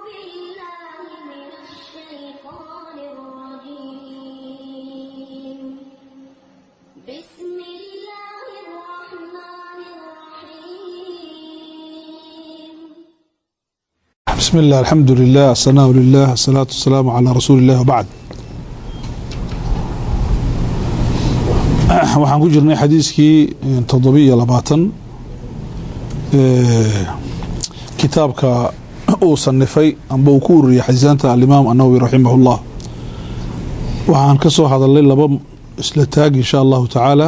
بالله من الشيطان الرجيم بسم الله الرحمن الرحيم بسم الله الحمد لله الثناء لله الصلاة والسلام على رسول الله وبعد waxaan ku jirnay xadiiskii 720 kitaabka uu sanifay amba uu ku ururiyay xadiisaanta al-Imam an-Nawawi rahimahullah waxaan ka soo hadalay laba isla taag insha Allah ta'ala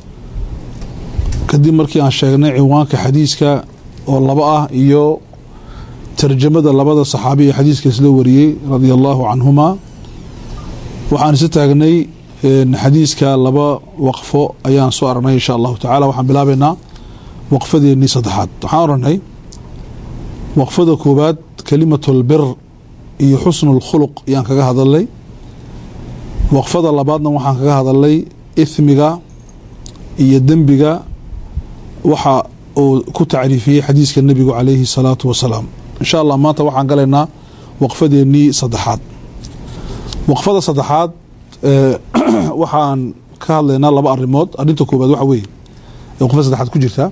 kadib markii aan sheegnay ciwaanka xadiiska oo laba ah iyo tarjamada labada saxaabi ee xadiiska isla wariyay radiyallahu anhuma waxaan is taagnay xadiiska laba waqfo ayaan soo aragnay insha Allah ta'ala waxaan bilaabeynaa waqfadeeni saddexaad waxaan oranay waqfada koobaad kalimatul bir iyo husnul khuluq ayaan kaga hadalay waqfada labaadna waxaan kaga hadalay ithmiga iyo dambiga waxa uu ku tacriifiyay xadiiska nabiga kaleeyhi salaatu wasalaam insha Allah maanta waxaan galeynaa waqfadeeni saddexaad waqfada saddexaad waxaan ka hadlaynaa laba arimood arinta koobaad waxa weeye waqfada saddexaad ku jirta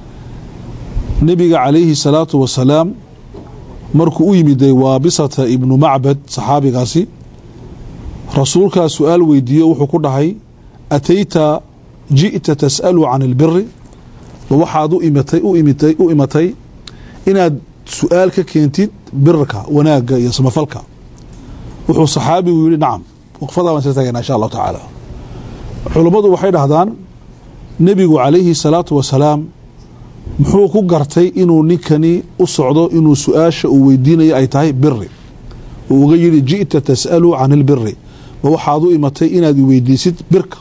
nabiga kaleeyhi salaatu wasalaam markuu u yimiday waabisata ibnu macbad saxaabigaasi rasuulka su'aal weydiiyo wuxuu ku dhahay atayta ji'ta tas'alu 'an al-birr waxaad u imatay inaad su'aal ka keentid birka wanaaga iyo samafalka wuxuu saxaabigu yiri nacam waqfada waan sheegaynaa insha Allah ta'ala culimadu waxay dhahdaan nabigu kaleeyhi salaatu wasalaam muxuu ku gartay inuu ninkani u socdo inuu su'aasha uu weydiinayo ay tahay birri uu uga yiri ji'ta tas'alu 'an al-birr waxaad u imatay inaad weydiisid birka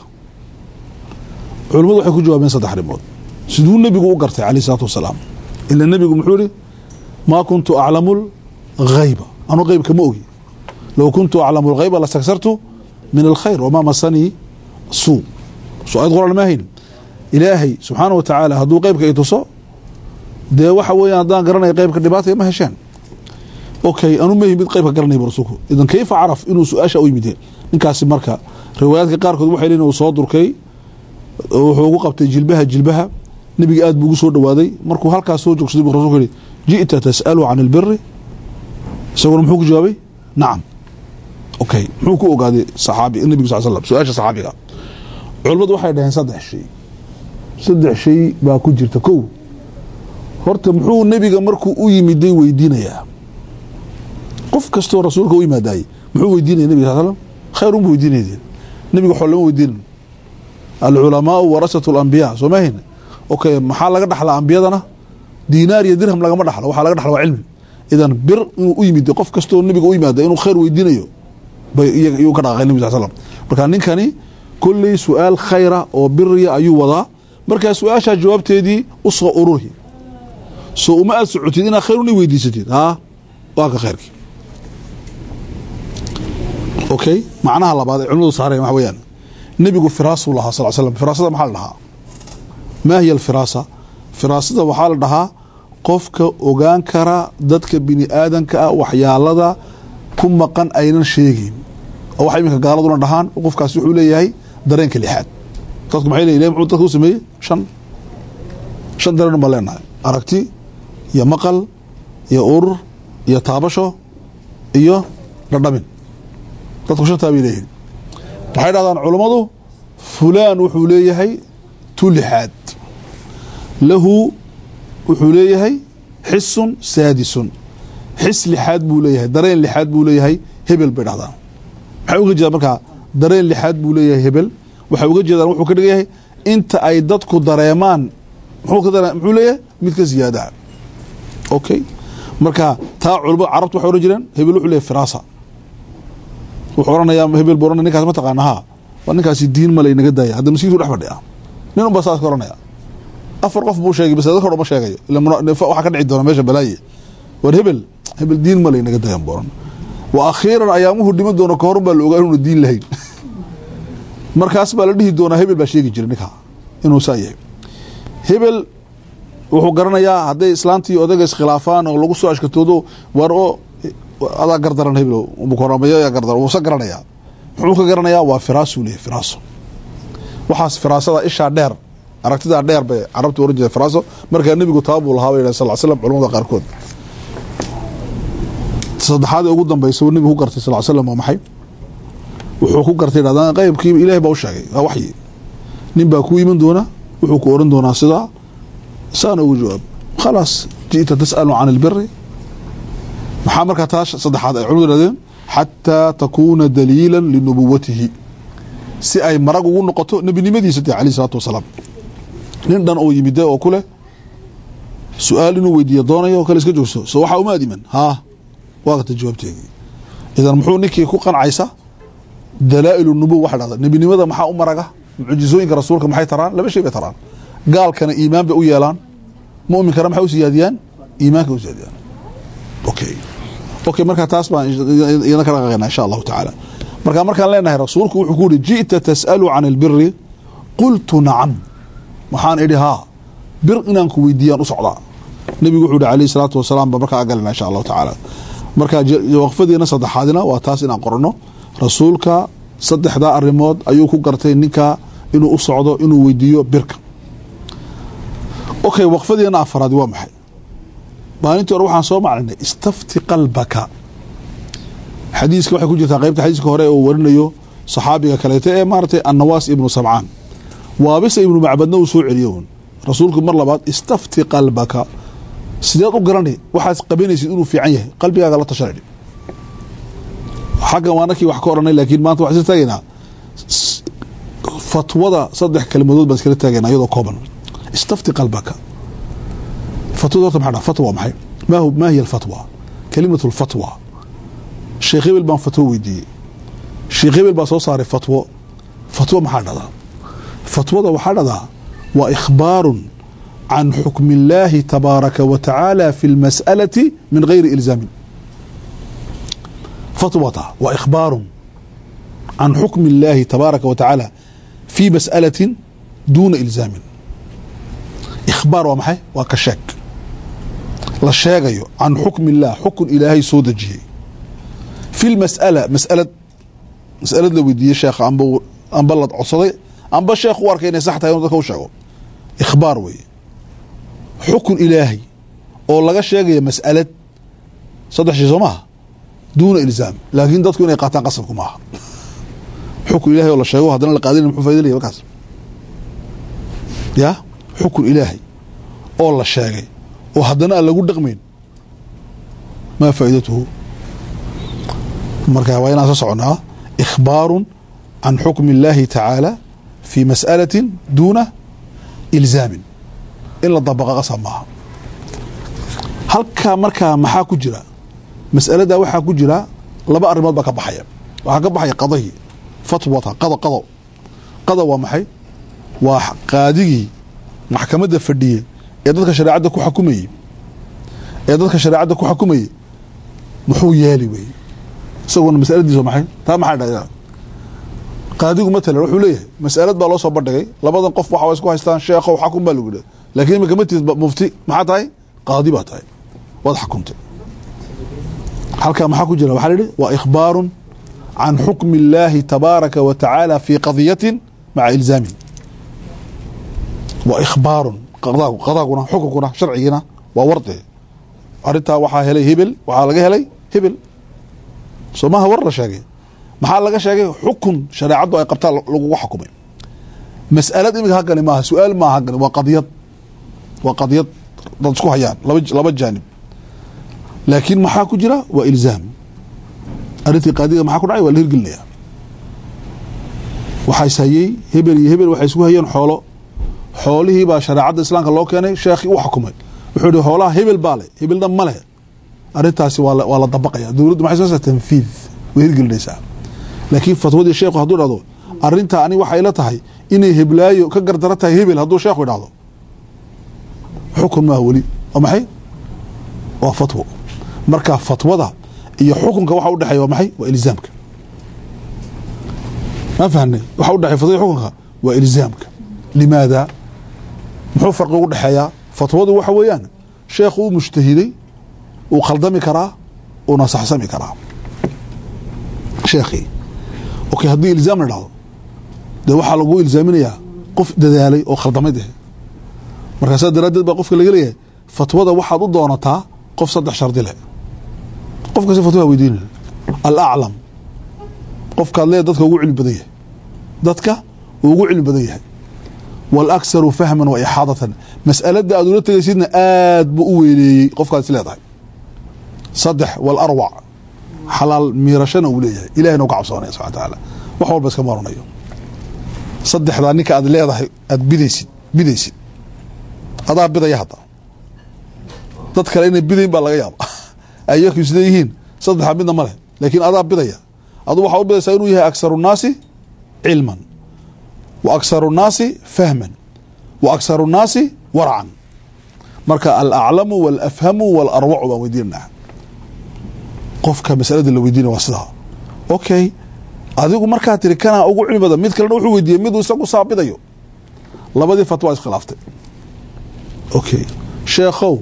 culimadu waxay ku jawaabeen saddex arimood siduu nabigu u gartay kaleeyhi salaatu wasalaam ila nabigu muxuu yiri ما كنت أعلم الغيب أنا غيب كما أوجي لو كنت أعلم الغيب لاستكثرت من الخير وما مسني سوء سؤال قرآن ما هين إلهي سبحانه وتعالى هدو غيبك يتصو ده waxa weeyaan hadaan garanay qaybka dhibaatada ma heshaan okay anu ma yimid qaybka garanay barsuuko idan kayfa araf inuu su'aasha u yimid ninkaasi marka riwaayadka qaar kood waxay leeyihiin uu soo durkay wuxuu ugu qabtay jilbaha nabiga aad buu ugu soo dhawaaday markuu halkaas soo joogsaday buu rasuulku yiri جئت تسأل عن البر سوون محوك جوابي نعم اوكي محوك اوغادي صحابي النبي صلى الله عليه وسلم سؤال صحابي علمadu waxay dhahayn saddex shay baa ku jirta kow horta muxuu nabiga markuu u yimiday weydiinayaa qof kasto rasuulka u yimaaday muxuu weydiinay nabiga sallallahu alayhi wasallam khayrun buu weydiinay nabiga xolama weydiin al ulama warasatul anbiya soomahin okay maxaa laga dhaxlaa anbiyadana دينار يا درهم لغما دخل waxa laga dhaxlo cilmi idan bir inuu u yimid qof kasto nabiga u yimaado inuu khayr weydiinayo bay iyagu ka dhaqay nabiga sallallahu alayhi wasallam marka ninkani kulli su'aal khayra oo birriya ayuu wadaa marka su'aasha jawaabteedii u soo ururi soo uma as'uutid ina khayr u weydiisatid ha waa ka khayrki okay macnaha labaad ee culimadu saareen waxa weeyaan nabigu firaasullah sallallahu alayhi wasallam firaasada maxaa la dhahaa ma hiya al-firasa firaasada waxaa la dhahaa qofka ogaan kara dadka bini aadanka ah waxyaalada ku maqan aynan sheegin oo waxa iminka gaaladuna dhahaan qofkaas wuxuu leeyahay dareenka lixaad dadku maxay leeyihiin muxuu dadku sameeyay shan dareen ma leenahay aragti iyo maqal iyo urur iyo taabasho iyo dhadhamin dadku shantaa bay leeyihiin waxay dhahdaan culimadu fulaan wuxuu leeyahay tulixaad له وحوليه حس سادس حس لحاد بوليه درين لحاد بوليه هبل بيدهدان waxa uga jeeda marka dareen lixaad buu leeyahay hebel waxa uga jeeda wuxuu ka dhigayahay inta ay dadku dareemaan muxuu leeyahay mid ka ziyaada okay marka taa culba carabtu waxay oran jireen hebel wuxuu leeyahay firaasa wuxuu oranayaa hebel boorana ninkaas ma taqaanaha waa ninkaasi diin ma leeynaga daaya hadda masiiru dhex fadhiya nin u basaas koranaya afar qof buu sheegay bas dadka ma sheegayo ila waxa ka dhici doona meesha balaaye war hebel diin ma leeynaga daaya booran wa akhiran ayaamuhu dhiman doona ka hor baa la ogaa inuu diin lahayn markaas baa la dhihi doona hebel baa sheegi jiray ninka inuu saayahay hebel wuxuu garanayaa haday islaantii odaga iskhilaafaan oo lagu soo ashkatoodo war oo adaa gardaran heblo mukoramaya yaa gardaran wuu sa garanayaa muxuu ka garanayaa waa firaasu leeyahay firaaso waxaas firaasada ishaa dheer aragtida dheer bay carabtu oran jireen firaaso markaa nabigu taabuu lahaa bay sallallahu alayhi wasallam culimada qaarkood saddexaad ugu dambaysa uu nabigu ku gartay sallallahu alayhi wasallam maxay wuxuu ku gartay dadaan qaybkii ilaahay baa u sheegay waa waxyi nin baa ku yimin doona wuxuu ku oran doonaa sida saan ugu jawaab خلاص جئت تسأل عن البر maxaa markaa taas saddexaad ay culimadu yiraahdeen xataa takuuna daliilan linubuwatihi si ay marag ugu noqoto nebinimadiisa alayhi salaatu wasalaam nin dhan oo yimid oo kule su'aal inuu weydiiyo doonayo kale iska joogso soo waxa uma adiman waqti jawaabteegi idan muxuu ninkii ku qancaysa dalaa'ilu nubuwah waxa dhada nebinimada maxaa u maraga mucjizooyinka rasuulka maxay taraan laba shay bay taraan gaalkana iimaan bay u yeelaan mu'minkana maxay u siyaadiyaan iimaanka u siyaadiyaan okay marka taas baan iyana kala qeynaa insha Allah ta'ala markaan leenahay rasuulku wuxuu ku yiri ji'ta tas'alu 'an al-birri qultu na'am waxaan idhi bir inaan ku weydiiyaan u socdaa nabigu wuxuu yiri alayhi salaatu wasalaam marka agalna insha Allah ta'ala marka waqfadiina saddexaadina waa taas inaan qorno rasuulka saddexda arimood ayuu ku gartay ninka inuu u socdo inuu weydiiyo birka okay waqfadiina afraad waa maxay maalintii hore waxaan soo macnay istafti qalbaka xadiiska waxay ku jirtaa qaybta xadiiska hore oo warinayo saxaabiga kaleete ee maartay annawaas ibnu samcaan waabisa ibnu macbadna uu soo celiyo rasuulku mar labaad istafti qalbaka sideed u garanay waxaad qabanaysid inuu fiican yahay qalbigaaga la tashanay xaga waanakii wax ka oranay laakiin maanta wax isla taagayna fatwada saddex kalimadood baan iskala taagayna iyadoo kooban istafti qalbaka فتوى طبعا فتوى محي ما هي الفتوى كلمة الفتوى الشيخ ابن بان فتوى دي الشيخ ابن بان صار فتوى محددة فتوى محددة وإخبار عن حكم الله تبارك وتعالى في المسألة من غير إلزام فتوى وإخبار عن حكم الله تبارك وتعالى في مسألة دون إلزام إخبار ومحي وكشك la sheegayo can xukmi illaah xukun ilaahay soo dejiyey fi lmas'ala masalad la weydiiyey sheekha amba la codsaday amba sheekh u arkay inay sax tahay inuu dadka u sheego ikhbaar weeye xukun ilaahay oo laga sheegaya mas'alad saddex shay soo maaha duuna ilzaam laakiin dadku inay qaataan qasabku maaha xukun ilaahay oo la sheego haddana la qaadin muxuu faa'iido leeyahay markaas xukun ilaahay oo la sheegay وهذا lagu dhaqmeen ما فائدته marka waa inaan soo soconaa إخبار عن حكم الله تعالى في مسألة دون إلزام إلا طبق قسم معها halka marka maxaa ku jira mas'alada waxa ku jira laba arimood ba ka baxaya waxa ka baxaya qadahi fatwada qada waa maxay waa qaadigi maxkamadda fadhiye ee dadka shariicada ku xukumayay muxuu yeeli way isagoo mas'aladiisu maxay taa maxay dhacay qaadigu matala wuxuu leeyahay mas'alad baa loo soo bandhigay labadan qof waxa isku haystaan sheekho xukun baa lagu leeyahay laakiin ma kamid mufti maxaa tahay qaadi baa tahay wad xukumtay halka maxaa ku jira waxa la yiri waa ikhbaarun عن حكم الله تبارك وتعالى في قضية مع إلزام وإخبار قضاءنا حكمنا شرعينا وورده أرنتها وحا هلي هبل وحا لغا هلي هبل سوماها ورد شاقي محا لغا شاقي حكم شريعته أي قبطة لغو حكمي مسألة إمك هكذا ماها سؤال ما هكذا وقضية تدسكو هيان لابد جانب لكن محا كجرة وإلزام أرنتي قادية محا كدعي ولا هرقلنيا وحا يسايي هبل وحا يسكو هيان حوله xoolihii baa shariicada islaamka loo keenay sheekhi uu xukumay wuxuu yiri xoolaha hebel baale hebelna ma leh arintaasi waa la dabaqaya dawladdu maxay soo saartay tanfiid way hirgelinaysaa laakiin fatwadii sheekhu haduu dhado arinta ani waxay la tahay inay heblaayo ka gardara tahay hebel haduu sheekhu dhado xukun ma wali oo maxay waa fatwo marka fatwada iyo xukunka waxa u dhaxeeyo maxay waa ilzaamka ma fahanay waxa u dhaxeeyo fatwada xukunka waa ilzaamka لماذا محو فرق ودحيا فتوضو waxa weeyaan sheekhu uu mujtahiday uu khaldami karaa una saxsami karaa sheekhi okay haddii ilzaam la dhahdo dee waxaa lagu ilzaaminayaa qof dadaalay oo khaldamay deh markaasaa daraaddeed baa qofka laga leeyahay fatwada waxaad u doonataa qof 3 shardi leh qofkasi fatwa weydiinaya alaclam qofkaad leeyahay dadka ugu cilmi badan yahay dadka ugu cilmi badan yahay والأكثر فهما وإحاطة مسألة أدولة تجسيدنا آد بأولي قفك سلاطة صدح والأروع حلال ميرشنا أوليه إلهي نوقع بصانه سبحانه وتعالى وحول بس كمارنا يوم صدح ذانيك أدليه أد بديسي أضع بدا يهطى تذكر إن بدين بالغياب أيك يسديهين صدح بدنا ماله لكن أضع بدا أضع حول بدا سيرويها أكثر الناس علما وأكثر الناس فهما وأكثر الناس ورعا مركا الأعلم والأفهم والأروع ويديرنا قفك مسألة اللي ويدينا واسدها أوكي أذيقو مركا تركنا أقو علم بدأ ميد كلنا وحو ويدين ميدو يساقو صعب بدأيو لابدي فتوى اسخلافته أوكي شيخو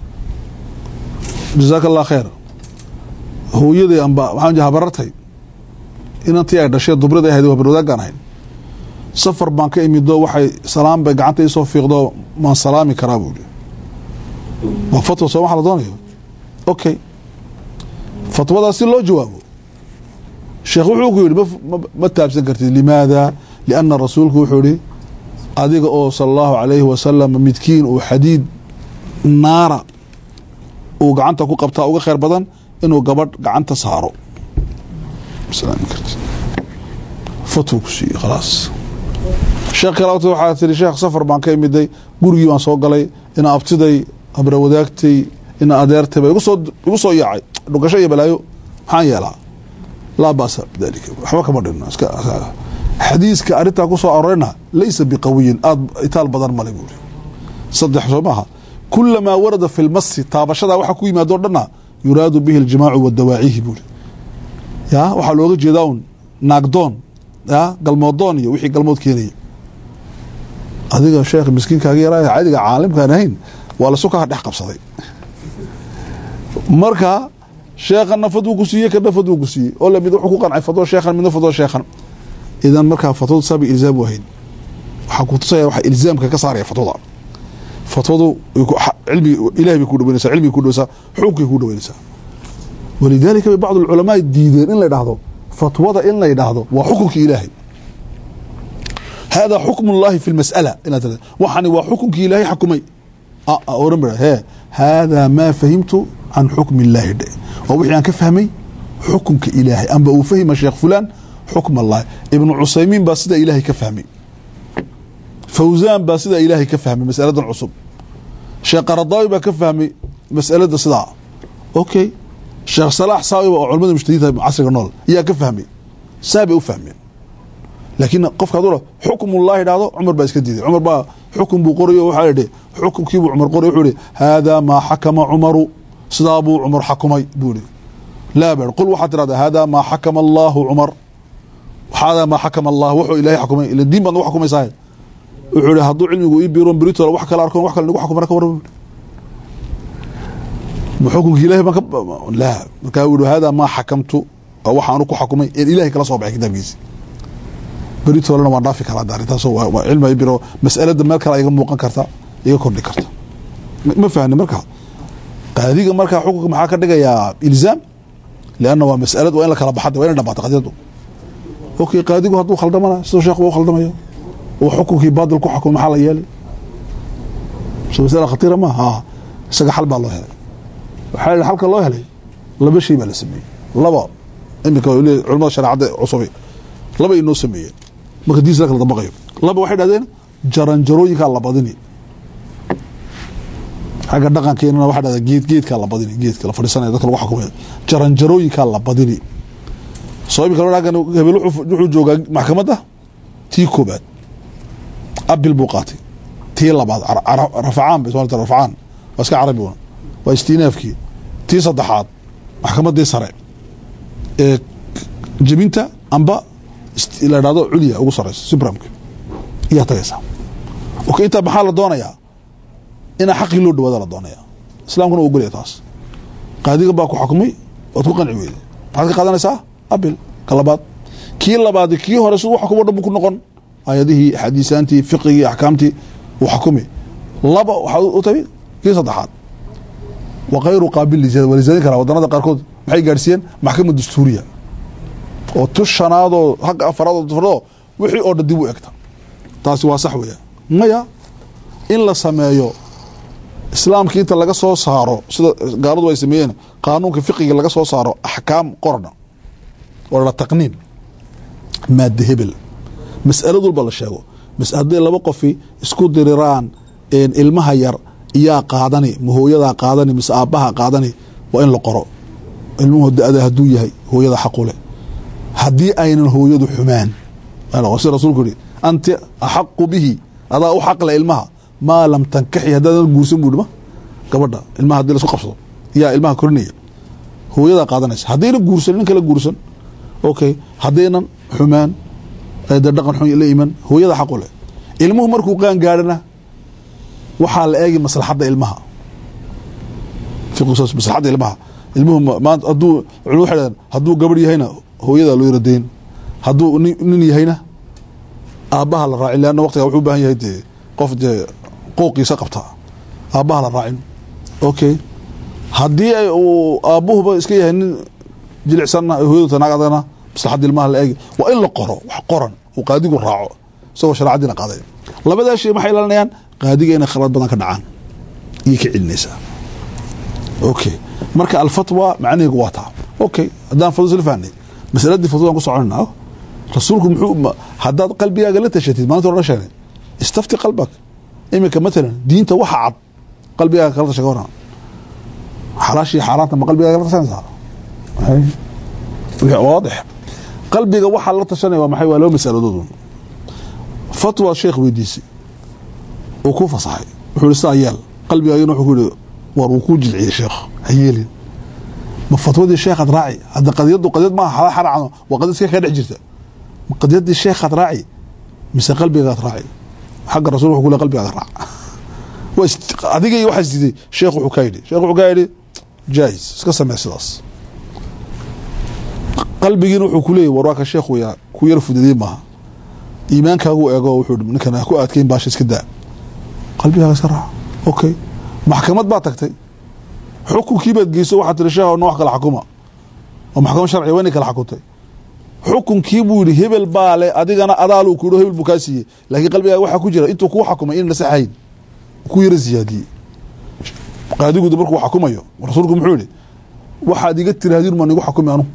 جزاك الله خير هو يدي أنباء وحان جها بررتهي إن أنت يعد الشيء الضبري ده هيدوها برداء قانهين سفر بان ka imid waxay salaam bay gacanta isoo fiiqdo ma salaami karaa buuli ma fatwa soo waxa la doonayo okay fatwada si loo jawaabo sheekh wuxuu ku yiri ma taabsan kartid limaada lianna rasuulku wuxuu yiri adiga oo sallallahu alayhi wa sallam midkiin oo xadiid naara oo gacanta ku qabtaa uga khayr badan inuu gabadh gacanta saaro salaam kartid fatwa ku si خلاص sheekh kalaawta waxa tiri sheekh safar baan ka imiday gurigii waan soo galay ina abtiday abra wadaagtay ina adeertay igu soo yaacay dhugasho iyo balaayo maxaan yeelaa la baasa dalika waxba kama dhino iska xadiiska arinta ku soo arorina laysa biqawiyin aad itaal badan ma leeyahay saddex soomaha kullama warada fi al-mass taabashada waxa ku yimaado dhana yuraadu bihi al-jamaacu wa dawaa'ihi buli ya waxa looga jeedaa naagdoon ya galmoodon iyo wixii galmood keenay adiga sheekh miskiinkaaga yaraa caadiga caalimkaan ahayn waa la soo ka dhex qabsaday marka sheekhan fadwu ku siiyay kana fadwu ku siiyay oo la mid wuxuu ku qancay fadwo sheekhan midna fadwo sheekhan idan marka fadwo sabi ilzaam wahayd waxa ku tusaya waxa ilzaamka ka saaraya fadwadu cilmi ilaahi ku dhaweynaysa cilmi ku dhawsa xukunki ku dhaweynaysa ولذلك بعض العلماء ديدين إن لا يدعوا فتوضع إن لا يدعوا وحكمك إلهي هذا حكم الله في المسألة وحني وحكمك إلهي حكمي هذا ما فهمت عن حكم الله ووحي أن كفهمي حكمك إلهي أم بأفهم الشيخ فلان حكم الله ابن عثيمين باسد إلهي كفهمي فوزان باسد إلهي كفهمي مسألة العصب شيخ قرضاوي بكفهمي مسألة الصداع أوكي الشيخ صلاح صاوي وعلماء مجتهدين عصر النول يا كفهمي سابق وفهمي لكن قف هذول حكم الله هذا عمر بايس كديد عمر با حكم بقري وحاله حكم كيبو عمر قري وحوري هذا ما حكم عمر صدابو عمر حكمي بولي لا بل قل واحد هذا ما حكم الله عمر وهذا ما حكم الله وحو الهي حكمي الى الدين بان حكمي صاير وحوري هادو علمي يبيرون بريتو wax kala arkoon wax kala lagu xukumo marka war بحكم إلهي لا كاولوا هذا ما حكمت أو waxaan ku xakumay إلهي kala soo baxay kitaabkiisa بريتو لنا ما ضافي kala daaray taasoo cilmi ay biro mas'alada meel kale iga muuqan karta iga kordhi karta ma fahmin marka qaadiga marka xukunka maxaa ka dhigayaa ilzaam لأنه waa mas'alad waa in la kala baxdo waa in dhabato qadiyadu okay qaadigu haduu khaldamana soo sheekhu uu khaldamayo oo xukunkii baadil ku xukum maxaa la yeelay soo mas'ala khatira ma ha isaga xal baa loo helay waxa halka loo helay laba shay baa la sameeyay laba imika culimada shariicada cusub laba inoo sameeyay marka diis la kala dabaqayo laba waxay dhaadeen jaranjarooyinka la badini haga dhaqankeena waxa dhaadeen geedka la badini geedka la fadhiisanayo dadka lagu xukumayo jaranjarooyinka la badini soo imika loo raagan hebel wuxuu joogaa maxkamadda tii koobaad abil buqati tii labaad rafacaan bisoo rafacaan waska carabi واستئنافكي تي صدحات محكمة دي سرع جبينتا أنبا إلى رادو عليا أو سرع سبرامك يا تيسا وكي إنت بحال الدونيا إنا حقي لود وذا الدونيا إسلام كنا أقول يتاس قاديق باكو حكمي waad ku qanci weyday maxaad ka qaadanaysaa abil ka labaad kii labaad kii hore siduu wax kuma dhan ku noqon ayadihii xadiisaantii fiqigii axkaamtii uu xukumi laba waxaa u tabi kii saddexaad وغayru qaabil liزiyaada waa liزiyaadin karaa wadanada qaarkood maxay gaadhsiiyeen maxkamad dastuuriya oo tu shanaadoo hagga afaraadoo dafradoo wixii oo dhan dib u egta taasi waa sax weya maya in la sameeyo islaamkii inta laga soo saaro sida gaaladu ay sameeyeen qaanuunka fiqiga laga soo saaro axkaam qorna oo la taqniin maada hebel mas'alad walba la sheego haddii laba qofi isku diriraan ilmaha yar iyaa qaadani ma hooyadaa qaadani mise aabbaha qaadani waa in la qoro ilmuhu da-da hadduu yahay hooyada xaqu leh haddii aynan hooyadu xumaan sida rasuulku yihi anti axaqu bihi adaa u xaqle ilmaha maa lam tankaxi haddaadan guursan buu dhima gabadha ilmaha hadii lasku qabsado yaa ilmaha korinaya hooyadaa qaadanaysa haddayna guursan nin kala guursan okay haddaynan xumaan de dhaqan xun la iman hooyada xaqu leh ilmuhu markuu qaan gaadhana waxaa la eegi maslaxadda ilmaha maslaxadda ilmaha ilmuhu maanta hadduu culum waxay dhahdeen hadduu gabadh yahayna hooyadaa loo yaradeyn hadduu nin yahayna aabbaha la raacin leanna waqtigaa wuxuu u baahan yahay dee qof dee qooqiisa qabta aabbaha la raacin okay haddii uu aabbuhuba iska yahay nin jilicsanna hooyadu tanaag adagna maslaxadda ilmaha la eegi waa in la qoro wax qoran uu qaadigu raaco isagoo shareecadiina qaaday labadaa shay maxay ilaalinayaan qaadiga inay khalad badan ka dhacaan iyo ka celinaysaa okay marka alfatwa macnaheegu waa taa okay haddaan fadwo isla fahnay masaladii fadwadaan ku soconayna rasuulku muxuu haddaad qalbigaaga la tashatid maalinta hore sheegnay istafti qalbak iminka matalan diinta waxa cad qalbigaaga kala tasha ka waran xalaashii xaaraanta ma qalbigaaga la tashanaysaa واضح qalbiga waxa la tashanaya waa maxay waa loo mas'aladood fatwa sheekh weydiisi oo ku fasaxay wuxuu saayal qalbigaaga wuxuu ku yiri war uu ku jilciyay sheekh hayelin ma fatwadii sheekh raaci hada qadiyad ma xaraacno waa qadiyad ka dhex jirta ma qadiyadii sheekh raaci mise qalbiga raaci xaq rasuul wuxuu ku leeyahay qalbiga raac adiga waxa sidii sheekh wuxuu ka yiri jaiz iska sameeysadas qalbigiina wuxuu ku leeyahay warwaaka sheekhu yaa ku yar fududeey maaha iimaankaagu eego wuxuu ninkan ku adkeyn baash iska daa qalbigaaga iska raac okay maxkamad baa tagtay xukunkii baad geyso waxa tiri sheekhu nooc kala xukuma oo maxkamad sharci weyn kala xukuntay xukunkii buu yiri hebel baale adigana adaalu ku hebel buu ka siiyay laakiin qalbigaaga waxa ku jira intuu ku xukumay in la saxayn ku yar ziyaadiyay qaadigu markuu xukumayo rasuulku muxuu yiri waxa adiga tiraahdir ma nigu xukumay anu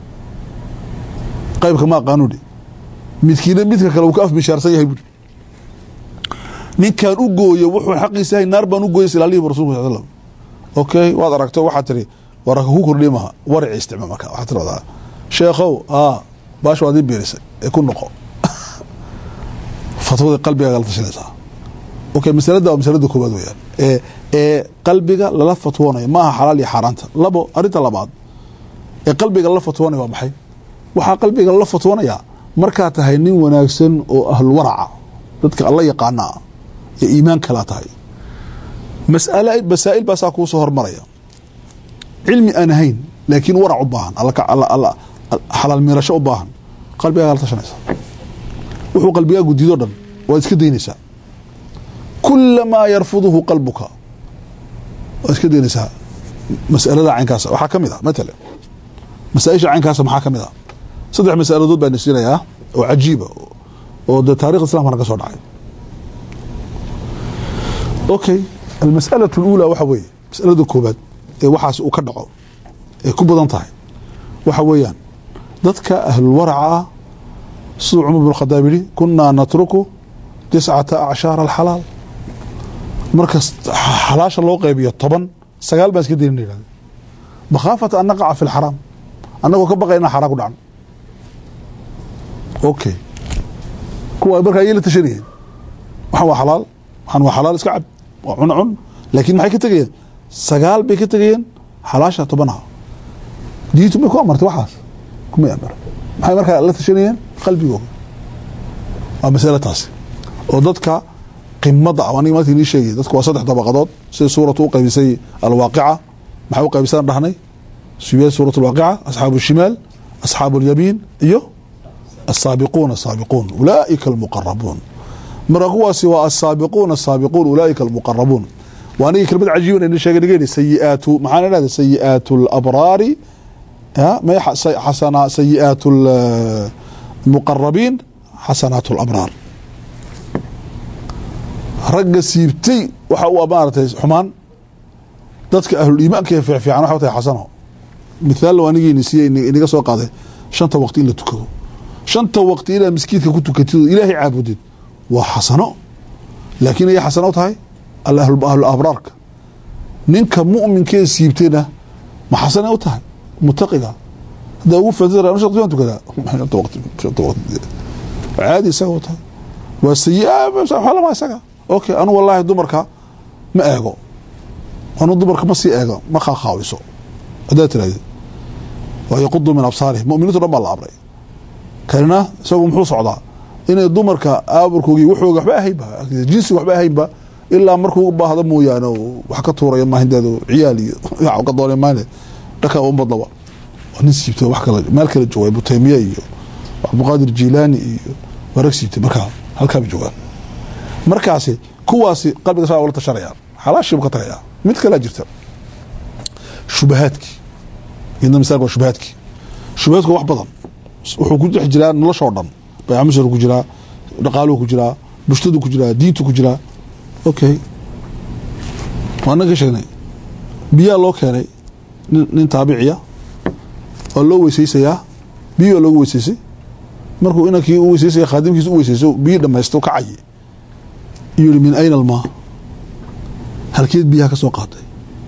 qaybka ma qaanudi midka kale uu ka afmishaarsan yahay buu ninkan u gooyo wuxuu xaqiisa naar baan u gooyay sallallahu alayhi rasuulku sallallahu okay waad aragto waxa tiri waraka ku kordhimaha waric isticmaal marka waxa tiraahdaa sheekhow baash waad beerisay ee ku noqo fatwada qalbiga la tashanaysa okay masalada koobaad weeyaan qalbiga la fatwoonayo ma xalaal iyo xaraanta labo arinta labaad qalbiga la fatwoonayo waa maxay waxa qalbiga la fatwoonaya marka tahay nin wanaagsan oo ahl waraca dadka Allah yaqaana ee iimaan kala tahay masaa'il baa ku soo hormaraya cilmi aan ahayn laakiin warac u baahan Allah halal meelasho u baahan qalbiga la tashanaysa wuxuu qalbiga gudido dhan waa iska deynaysaa kullama yarfuduhu qalbuka waa iska deynaysaa mas'alada caynkaas waxa kamid ah mesela masaa'isha caynkaas maxaa kamid ah saddex mas'aladood baan isleeyahay oo cajiiba oo taariikh islaamka ka soo dhacay okay المسألة الأولى وحوي مسألة كوباد وحاس وكدعو كوبادان tahay waxa weeyaan dadka ahl waraca suu Umar bin Khattab yiri kunna natruku 19 الحلال markas xalaasha loo qaybiyo 10 9 baa iska deynayna makhafata an naqa fi الحرام annagu ka baqayna xaraam ku dhacno okay kuwa marka ay la tashanayeen waxa waa xalaal iska cab cun laakiin maxay ka tagayeen 9 bay ka tagayeen xalaasha 10 diitu ma ku amartay waxaas kuma amar maxay marka la tashanayeen qalbigooda waa mas'ala taas oo dadka qimada awani ma tii sheegay dadku waa saddex dabaqadood sida suuratu u qaybisay alwaaqica maxay u qaybisaan dhahnay سورة الواقعة أصحاب الشمال أصحاب اليمين السابقون أولئك المقربون مرقوا سوى السابقون أولئك المقربون. وأنا كلمة عجيبة إن الشيء سيئات معنا هذا سيئات الأبرار ما حسنا سيئات المقربين حسنات الأبرار. رج سيبتي وحوا أمارة حمان ذاتك أهل الإيمان كيف في عنه حوتي حسنه. مثال لو أنا نسي إني قصوا قاضي شنطة وقت إلا تكو شنطة وقت إلا مسكيت كنت كتير إلهي عابدين وحسنه. لكن هي حسنات هاي أهل الأبرار نينك مؤمن كيس سيبتينا ما حسنات هاي متقدة ده وفى ذرة مش قضيان كذا شنطة وقت عادي سوتها. والسيئة حالا ما يساقها اوكي انا والله دمرك ما ايغو انا دمرك ما سي ايغو ما خاويسو هذا ترى ويقضوا من ابصارهم مؤمنون رب الله عبري كاننا سو محو صعدا ان دمرك ابركوغي وخو waxba hayba jinsi waxba hayba illa markuu u baahdo mooyaano wax ka tuuray ma hindeedo ciyaal iyo waxa ka doonay maane dhaka u badlaba nisibto wax kale meel kale joogay butaymiye iyo Abdulqaadir Jilaani iyo waragsibtay markaa halka joogan markaasi kuwaasi qalbiga saa wala tasharayaan xalaash ka tagaya mid kala jirta shubahaadki inna misaal waa shubahaadki wax badan wuxuu ku dhex jiraa nolosha oo dhan bay'amshar ku jiraa dhaqaalo ku jiraa bulshadu ku jiraa diintu ku jiraa okay waana ka sheegnay biya loo keenay nin taabiciya oo loo weysaysaa biyo loo weysaysay markuu inakii uu weysay khadimkiisu uu weysayso biyo dhamaysto ka cayi yiri min ayna alma halkeed biyaha ka soo qaatay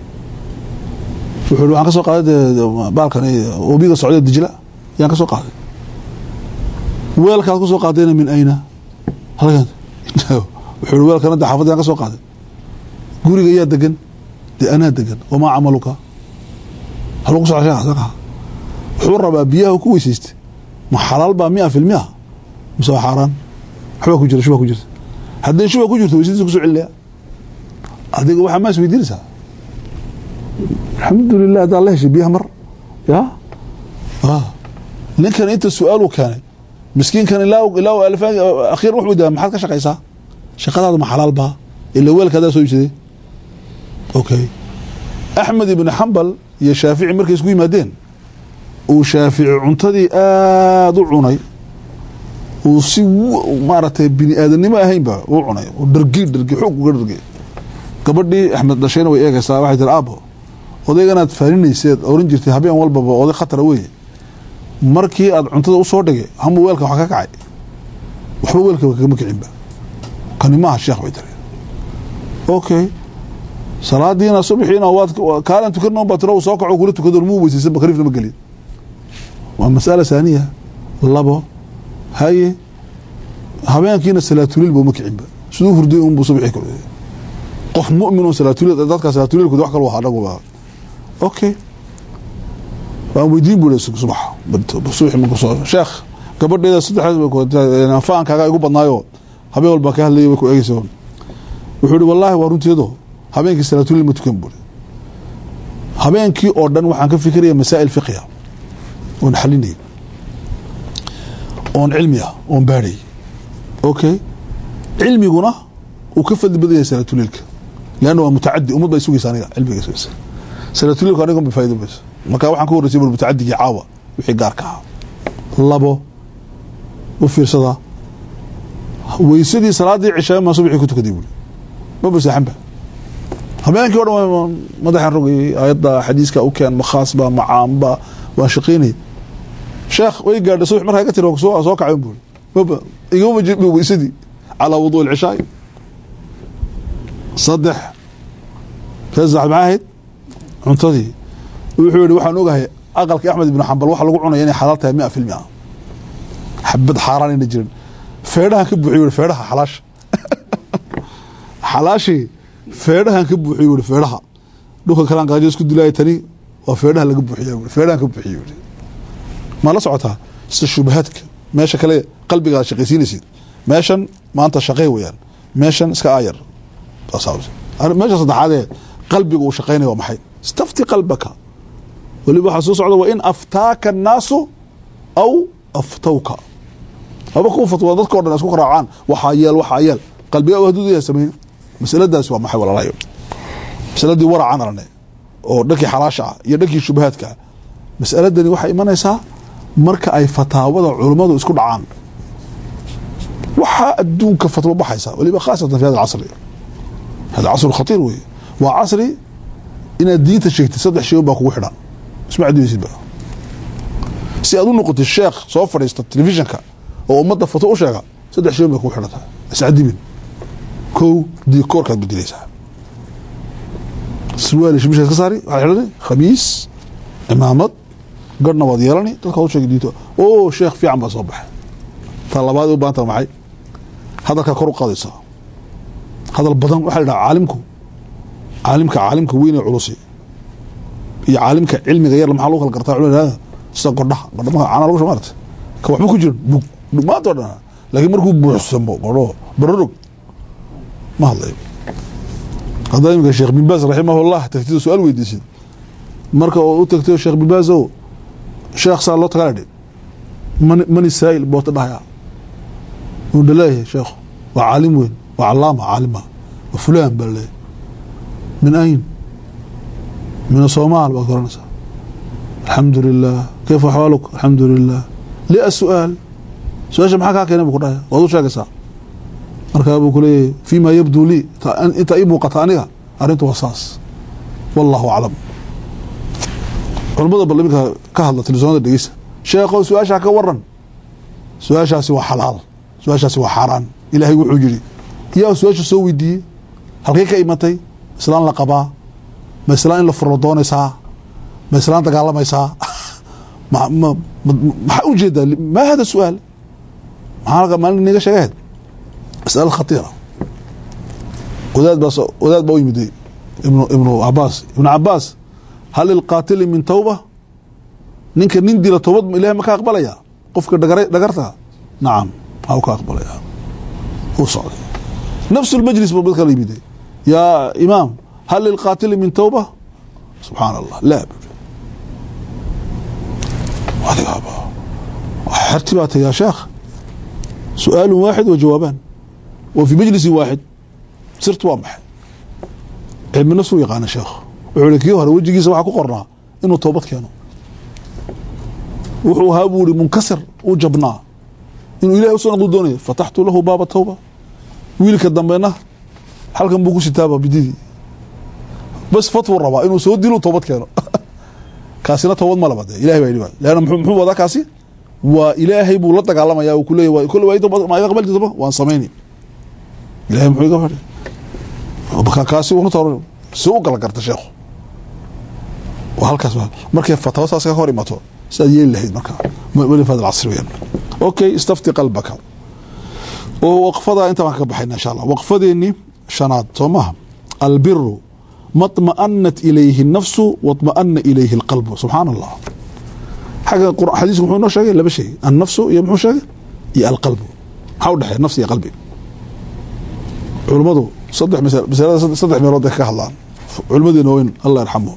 wuxuu waxaan ka soo qaaday baalkan oo biyo socda dijla yaan ka soo qaaday weelkaas ku soo qaadayna min ayna halkan wuxuu weelkan xaafadda ka soo qaaday guriga yaa degan ana degan wama amaluka halku soo shaqada wuxuu rabaa biyaha ku weysaystay ما حلال با 100% مسوا حرام حبا ku jira shuba ku jirta hadii shuba ku jirto weysiis ku soo celiya adiga waxa ma isweydiinaysa alxamdulillah da Allah biyaha mar ya ninkan inta su'aal keenay miskiin kan ilaa alfan akhir wuxuu daa maxad ka shaqaysaa shaqadaada ma xalaal ba ila weelkaada soo iibsaday okay Ahmed ibn Hanbal iyo Shaafici markay isku yimaadeen وشافعي cuntadii aad u cunay oo si maartay bini aadanimo ahaynba u cunay oo dhargi xoog uga dhargi gabadhii Ahmed dhashayna way eegaysaa waxay tir aabo odayganaad faarinayseed oran jirtay habeen walba oday khatar weey markii aad cuntada u soo dhigay hamu weelka waxa ka kacay waxba weelka kama kicinba kan ma sheekh way tir okay salaadiina subaxiina waad kaalan tukanoo batro soo kaco kula tukado muu weysaysan bakriifna ma galin ومسألة ثانية لبا هاي habeenkiina salaatuliil buu makicin sidoo hurday uu subaxii kale qof mu'min oo salaatuliil dadka salaatuliil ku wax kale waxa dhago okay waa weydiin buu subax subax ma soo sheekh gabadheeda saddex ku faankaaga igu badnaayo habeen walba ka hadlayay ku eegayso wuxuu wallahi waa runteedo habeenkii salaatuliil ma tukan buu habeenkii oo dhan waxaan ka fikiraya masaa'il fiqhiya oo xalinay oo cilmiya oo baari اوكي علميغنا وكفد بديه سنتوليلك لانه متعدي ومد باي سوغيس انيغا علميغا سوغيس سنتوليلك انيغا بفايده بس marka waxaan ku warisiibay mutaaddiga caawa wixii gaarka ah labo u fiirsada weysadii salaadii cishaa ma subaxii ku tukadii buu ma basaxanba habeenkii oo dhan madaxan rogay ayada xadiiska u keen makhaasba macaamba waa shaqeynay sheekh way gaadhay subax markaa ka tiro soo kacay buu بابا يوم جيب ويسدي على وضوء العشاء صدح فزع معاهد عنتدي وحوري waxaan ogahay aqalka Ahmed ibn Hanbal waxa lagu cunay inay xalaal tahay 100% xabad xaaraan in jirin feedhahan ka buuxiyo feedhaha xalaashi feedhahan ka buuxiyo feedhaha dhulka kalaan qaajo isku dilay tani waa feedhaha laga buuxiyo feedhahan ka buuxiyo ma la socotaa shubahaadka meesha kale qalbiga shaqaysiinaysid meeshan maanta shaqay weeyaan meeshan iska aayar taasawus meesha saddexaad qalbigu uu shaqeynay waa maxay istafti qalbaka waliba waxa soo socda wa in aftaaka an-naasu aw aftawka haba ku fatwa dadka oo dhan isku qaraacaan waxa yeel qalbiga wahdooda sameeyay masaladaas waa maxay walaalaayo masaladii waracan arne oo dhankii xalaasha iyo dhankii shubahaadka masaladani waxay imanaysaa marka ay fataawada culimadu isku dhacaan waxa adduunka fatwa baxaysa waliba khaasatan fi hada العصر hada عصر خطير wey waa casri inaad diinta sheegtay saddex shay baa kugu xidhan isma cadiysid ba si aad u noqotay sheekh soo fadhiista telefishinka oo ummadda fatwa u sheega saddex shay baa kugu xidhan iscadibin kow diikoorkaad bedelaysaa surwaal shibisha ka saari waxa xidhan khamiis imaamad garna wad yeelani dadka u sheegay diinta oo sheekh fiican baa soo baxay ta labaad u baanta maxay hadalka kor u qaadaysa hadal badan waxa la caalimka weyn ee culusi iyo caalimka cilmiga yar maxaa loo kala gartaa culimada sida qodhaha caana lagu shamaartay ka waxba ku jiro dhugmaad oo dhan laakiin markuu buuxsamo barorog ma hadlayo qadaimka sheekh bin Baaz rahimahullah tagtido su'aal weydiisid marka uu tagtay sheekh bin Baaz oo sheekh saa loo tagaadhay من السائل بوت دحيا ودلاه شيخ وعالم وين وعلامه عالمه وفلان بالله من اين من الصومال بقرنسا الحمد لله كيف حالك الحمد لله ليه السؤال سؤال ما حكى كان بقول وضو شاكسا marka ابو كلي فيما يبدو لي انت اي بوقتانيا arrintu wasaas wallahu a'lam culimada ballimka ka hadla televisionada dhageysa sheekho su'aasha ka waran su'aashaasi waa xalaal su'aashaasi waa xaraan ilaahay wuxuu yiri yaa su'aasha soo weydiiyay halkee ka imatay islaan la qabaa ma islaan in la furo doonaysaa ma islaan dagaalamaysaa ma u jeeda ma hada su'aal maxaa maalin niga sheegay mas'ala khatiira wadaad baa yimid ibnu Abbas hal القاتل من توبة ninka nin dila toobad ilaahay ma ka aqbalaya qofka dhagarta naam ha ka aqbalaya oo socday نفس المجلس بالبدك يمد يا إمام هل للقاتل من توبة سبحان الله لا هذا ارتباط يا شيخ سؤال واحد وجوابان وفي مجلس واحد صرت واضح علم النفس يقانا شيخ وعليك يوهر وجهي سواء قرنا إنه توبت كانوا wuxuu ahaa buuri munkasir u jabnaa inuu ilaahay soo noqdo doonay fatahtu lahu baaba tawba wiilka dambeena halkan buu ku sitaaba bidii bas fatwa raba inuu soo dilo toobad keeno kaasina toobad ma labada ilaahay baa ilaahay laana muxuu wada kaasi waa ilaahay buu la dagaalamaya oo kulay waa kulay ma aqbalti daba waan sameeyni ilaahay muxuu iga fadhi oo kaasi uu tooro soo gal garta sheekh wa halkaas markay fatwa saas ka hor imato سيئ لهيد مكان ولي في هذا العصر وين اوكي استفتي قلبك ووقفضها انت ما كبحينا ان شاء الله وقفضيني شناد صومها البر ما اطمأنت اليه النفس واطمأن اليه القلب سبحان الله حاجه حديث محمد شيء لا بشيء النفس يمحو شيء يا القلب حاول النفس يا قلبي علماء صدح مثلا صدح ميرود كهلان علماء وين الله يرحمهم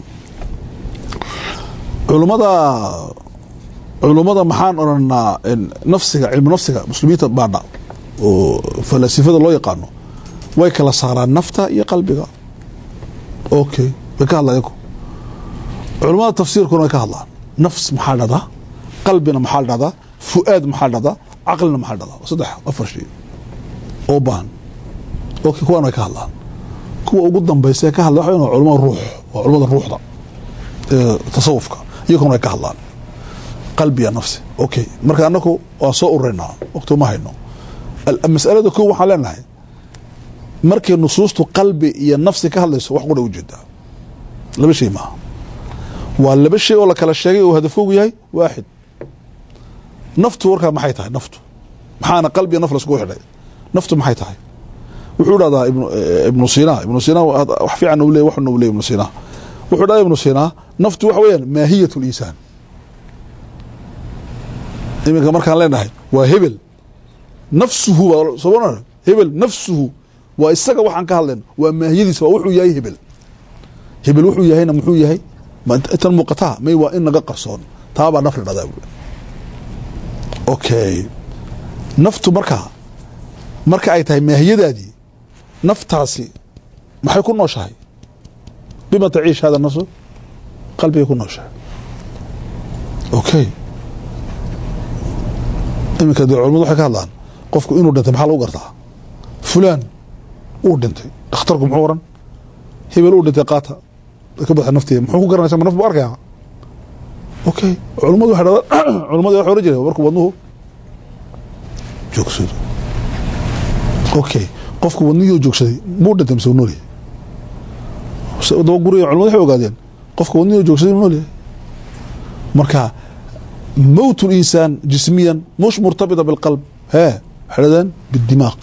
علماء maxaan oranaa nafsiga cilmu nafsiga muslimiinta baadha oo falsafada loo yaqaano way kala saaraan nafta iyo qalbiga okay ka hadlayo علماء tafsiirkuna ka hadlaan nafs maxaa dhada qalbina maxaa dhada fuaad maxaa dhada aqlina maxaa dhada saddex afar shay oo baan okay kuwana ka hadlaan kuwa ugu dambeysay ka hadlaan culumada ruux oo culumada ruuxda tasawufka iyaguna ka hadlaan قلبي نفسي اوكي marka anako waa soo urina waqti ma hayno mas'alada ku waxa leenahay markii nusuustu qalbi iyo nafsi ka hadlayso wax qura u jeeda laba shay ma waa laba shay oo la kala sheegay oo hadafku yahay waaxid naftu warka maxay tahay naftu maxaana qalbi naf la isku xidhay naftu maxay tahay wuxuu dhadaa ibn Sina wax fiican uu leeyahay wax uu leeyahay ibn Sina wuxuu dhadaa ibn Sina naftu wax weeyaan maahiyatul insaan إمك مركان لنا وهبل نفسه صبرنا هبل نفسه وإستجا وحن كهلن وما هيدي سوا وحو ياي هبل وحو ياهنا محو ياهي ما أنت المقطع ما هو إن قرصون تابع نفر هذا أوكي نفط مركا أي تاي ما هي دادي نفتاسي ما حيكون نوشاي بما تعيش هذا النص قلبي يكون نوشاي أوكي إما كده العلماء waxay ka hadlaan qofku inuu dhintay maxaa lagu gartaa fulaan uu dhintay dhakhtarku muxuu oran hebel uu dhintay qaata ka baxay naftiisa muxuu ku garanaysaa naf buu arkaya okay culimadu waxay oran jireen markuu wadnuhu joogsado okay qofku wadnihi joogsaday muu dhintay mise nool yahay daba guriga culimadu waxay ogaadeen qofku wadnihi joogsaday nool yahay marka موت الإنسان جسميا مش مرتبطة بالقلب ها حردان بالدماغ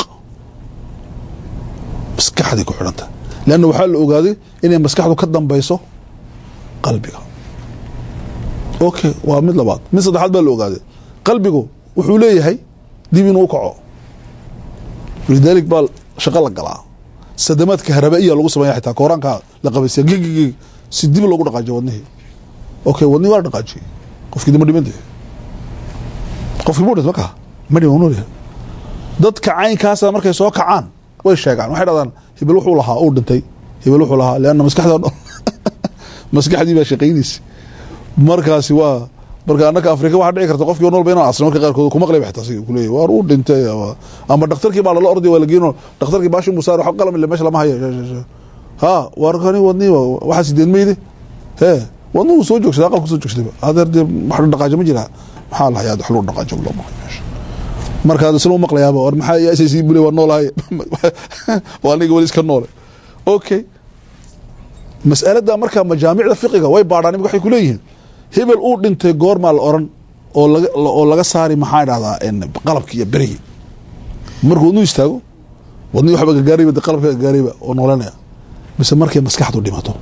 مسكحدي كحرنتها لأنه وحال أوغادي إني مسكحده كدن بيصو قلبك أوكي ومثل بعض من صدحات بقى الأوغادي قلبك وحوليه هي دي من وقعه ولذلك بقى شغال القلعة صدمات كهربائية لغو سمايا حتى كورانكا لقبسيا جي سيدي لغو دقاجي ودنيه أوكي ودني وار دقاجي qofkii dib dhimantay qofkii boodad waka mari uu nool yahay dadka caynkaas markay soo kacaan way sheegaan waxay dhadaan hebel wuxuu lahaa oo dhintay hebel wuxuu lahaa leena maskaxdii baa shaqeynaysa markaasi waa marka anaka Afrika waxa dhici karta qofkii nool bayna asna marka qaar kood kuma qalay waxta si ku leeyahay waar uu dhintay ama dhakhtarkii baa la orday wala geeno dhakhtarkii baashu musaar waxa qalam ilaa meesha lama hayo ha warkani wadni waxa sideen meeyde wadnuhu soo joogsaday aqalku soo joogsaday hada wax dhaqaajo ma jira maxaa la hayaa xulul dhaqaajo loo maqlayo marka hada soo maqlayaaba war maxaa ICC bulay war noolahay waa aniga wali iska nool okay mas'alada marka majaamicda fiqiga way baadhaan waxay ku leeyihiin hebel uu dhintay goorma la oran oo laga saari maxaa dhahdaa in qalabki iyo barihi markuu uu istaago wadni waxba gaariba qalabka gaariba oo noolanaya bas markay maskaxdu dhimato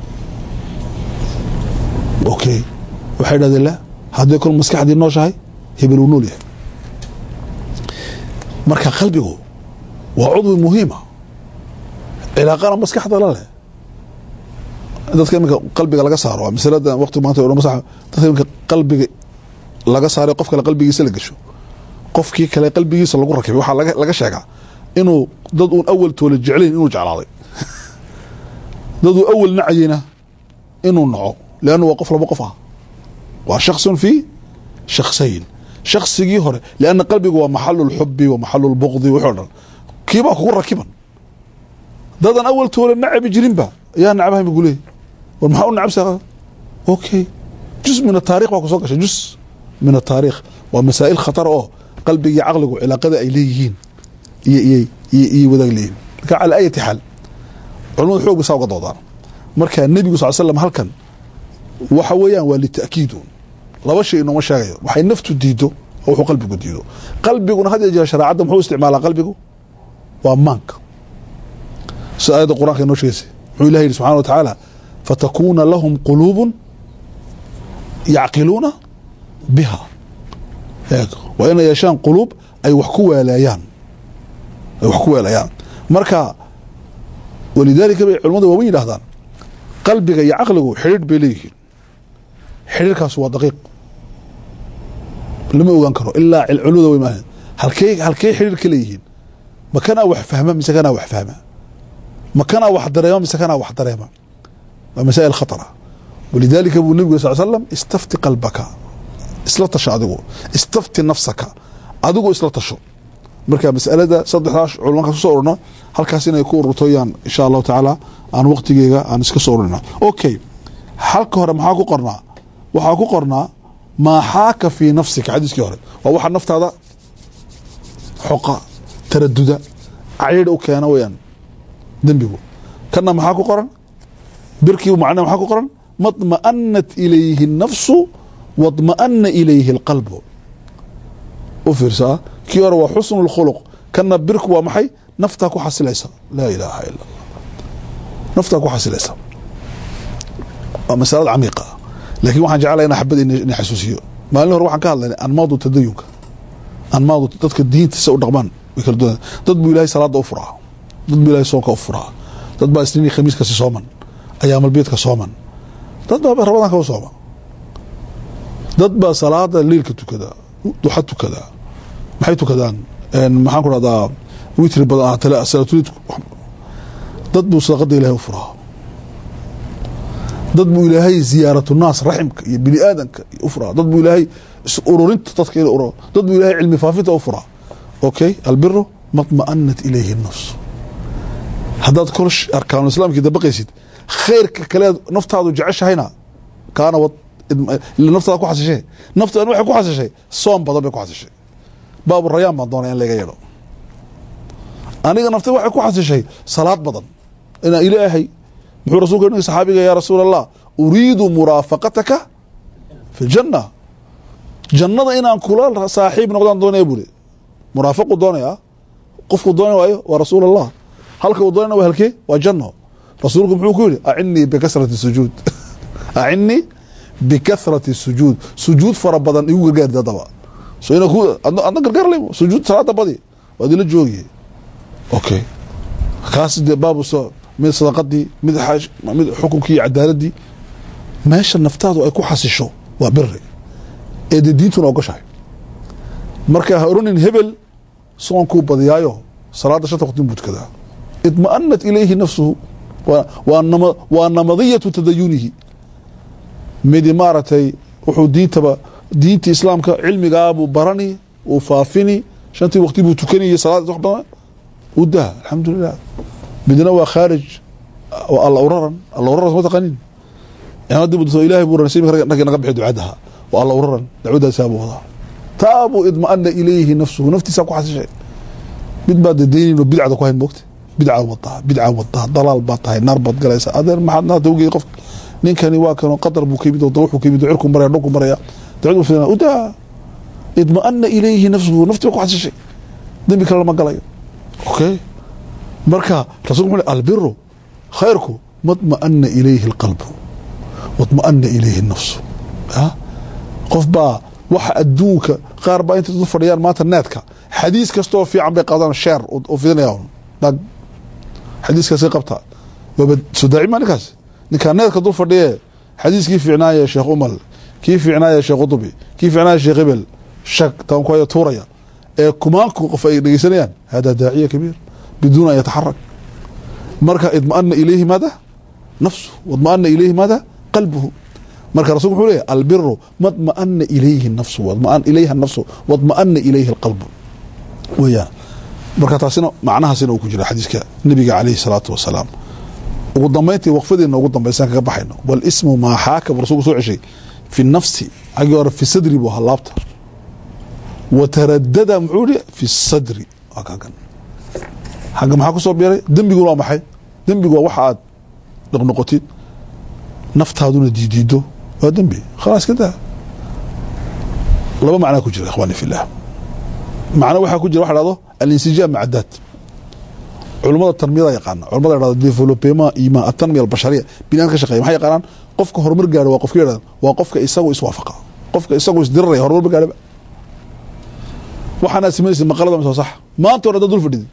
اوكي waxay dhahdeen la hadii kul maskaxdii nooshahay hebel uu nool yahay marka qalbigu waa cudwi muhiim ah ilaaqana maskaxda la leh dadka marka qalbiga laga saaro misalada waqti maanta oo masax dadka marka qalbiga laga saaro qofka qalbigiisa la gasho qofkii kale qalbigiisa lagu rakibay waxa laga sheegaa inuu dad uu awal toole jecleen inuu jeclaaday dad uu awal nacayina inuu naco لأنه وقف له بقفة وشخص في شخصين شخص يهر لأن قلبي هو محل الحب ومحل البغض وحر كيف أكون ركبا ده أول تقول النعب يجرين به يا نعبها بيقول إيه والمحاول نعب ساعة أوكي جزء من التاريخ وكسوكش جزء من التاريخ ومسائل خطر قلبي يعقلق علاقة إليهين وذا إليهين على أي حال علماء الحقوق بيساوي قضاء مركا النبي صلى الله عليه وسلم هل كان waxa weeyaan waa litaakiidu laba shay inoo sheegayo waxay naftu diido oo wuxuu qalbigu diido qalbiguna hadii jira sharaacada muxuu isticmaalaa qalbigu waa maanka saayada quraanka inoo sheegay wuxuu ilaahay subhanahu wa ta'ala fatakuna lahum qulubun yaqiluna biha wa in yashan qulub ay wax ku weelayaan marka walidaalika bay culimadu waa yiraahdaan qalbiga iyo aqligu xiriir bay leeyihiin xiriirkaas waa daqiiq lama ogaan karo ilaa cilculuda way maahan halkay xiriir ka leeyihiin makana wax fahma mise kana wax fahma makana wax dareema mise kana wax dareema waa masaa'il khatara ولذلك ابو النبي صلى الله عليه وسلم استفتي قلبك isla tasho adigu istafti nafsaka adigu isla tasho marka mas'alada 13 culimada soo ururno halkaas inay ku ururtooyaan insha Allah taala aan waqtigeega aan iska soo ururno okay halka hore maxaa ku qornaa waxa ku qornaa ma haaka fi nafsika hadiiskii hore waa waxa naftaada xoqa taraduda ayid u keena weeyaan dambigu kana maxaa ku qoran birkii macna maxaa ku qoran matma'annat ilayhi an-nafsu واطمأن إليه القلب وفرسا كيور وحسن الخلق كان برك ومحي نفتك وحسل عيسى لا إله إلا الله نفتك وحسل عيسى مسألة عميقة لكن واحد جعل أنا حبيت إني حسوسيه ما له روح كان لأن أنماض التدينك أنماض تذكر الدين تسوي رغبان ويكردون تطبوا إلهي صلاة أفرع تطبوا إلهي صوك أفرع تطبوا سنين خميس كسي صوما أيام البيت كصوما dad baa Ramadaan ka sooma dad baa salaada leelka tukada duxa tukada maxay tukadaan maxaan ku radaa witri badan tala salaatu dad buu sadaqada Ilaahay u furaa dad buu Ilaahay ziyaaratu naas raximka iyo bini aadanka u furaa dad buu Ilaahay ururinta dadka ila ururo dad buu Ilaahay cilmi faafinta u furaa okay albirru matma'annat ilayhi an-nafs haddaad kolosh arkaanu islaamkii dabaqaysid khayrka kale naftaadu jeceshahayna kaana wad naftaada ku xasishay naftaadu waxay ku xasishay soom badan bay ku xasishay baabu rayaan baan doonay in laga yeelo aniga naftay waxay ku xasishay salaad badan ina ilaahay muxuu rasuulku yiri saxaabiga yaa rasuulallah uriidu muraafaqataka fi janna jannada inaan kula saaxiib noqdaan doonay buuri muraafaqu doonaya qofku doonayo waa rasuulallah halka uu doonayna waa halkee waa janno rasuulku muxuu ku yiri a'inni bi kasrati sujuud a'inni bi kasrati sujuud sujuud fara badan igu gargaar dadaba soo ina ku adna gargaar leeyo sujuud salaada badi waa dila joogi okay kaas de baabu soo mid sadaqadii mid xaaj mid xukunkii cadaaladii meesha naftaadu ay ku xasisho waa birri ee diintuna ogashahay marka harunin hebel soonku badiyaayo salaada shanta waqti buu tukadaa idma'annat ilayhi nafsuhu wa namadiyatu tadayunihi mid maaratay wuxuu diinta islaamka cilmiga abu barani oo faafini shantii waqti buu tukanayay salaada wax badan وده الحمد لله بدنا وخارج والله وررن ما تقنين يعني هذا بده إلهي بور نسيب نقبح دعادها والله وررن دعودها سابوا هذا تابوا اطمأن إليه نفسه نفتي ساكو حاسس شيء بدباد الدين وبدعة كوين وقت بدعة وضع ضلال باطها النار بط جلسة هذا ما حد توجي قف نين كان يواكن قدر بوكيبيد وضوح وكيبيد عركم مريا نوكم مريا تعودوا فينا وده اطمأن إليه نفسه نفتي ساكو حاسس شيء دم بكلام ما قال اوكي marka rasuulku albirru khayrku matma'anna ilayhi alqalb watma'anna ilayhi an-nafs qof baa waxa adduunka qaar baa inta dad fadhiyaan maanta needka xadiis kasto fiican bay qaadaan share oo fidanayaan dag xadiis kaas qabta waba sudaai malikaas ninka needka dad fadhiye xadiiskii fiicnaaya sheekh umal kii fiicnaaya sheekh qutubi kii fiicnaaya sheekh ibel shak tan ku ay tuuraya ee kumaanku qof ay dhageysanayaan hada daaciye kabiir بدون أن يتحرك مركا اطمأن إليه ماذا نفسه واطمأن إليه ماذا قلبه مركا رسول الله البر ما اطمأن إليه النفس واطمأن إليها النفس واطمأن إليه القلب ويا مركا تاسنا معناها سنة وكجرة حديث النبي عليه الصلاة والسلام وقدميتي وقفدي انه قدم بيسان كبحينا والاسم ما حاك برسول سوء شيء في النفس اجور في صدري بو هلابته وتردد معولي في الصدر اكاكن حاجه ما كسو بيري دنبيغو waa maxay dambigu waxa aad noqotid naftaaduna diidido waa dambi خلاص كده laba macna ku jira ikhwani fillah macna waxa ku jira waxa dhado al-insijam ma'adat culimada tarmiyada yaqaan culimada dhado development ima at-tanmiya al-bashariya binaan ka shaqeeyo maxay yaqaan qofka horumar gaaro waa qofka yiraahdo waa qofka isagu iswaafaqa qofka isagu isdiray horumar gaaro waxana sameeyay maqalada ma sax maanta wada dul fadhidi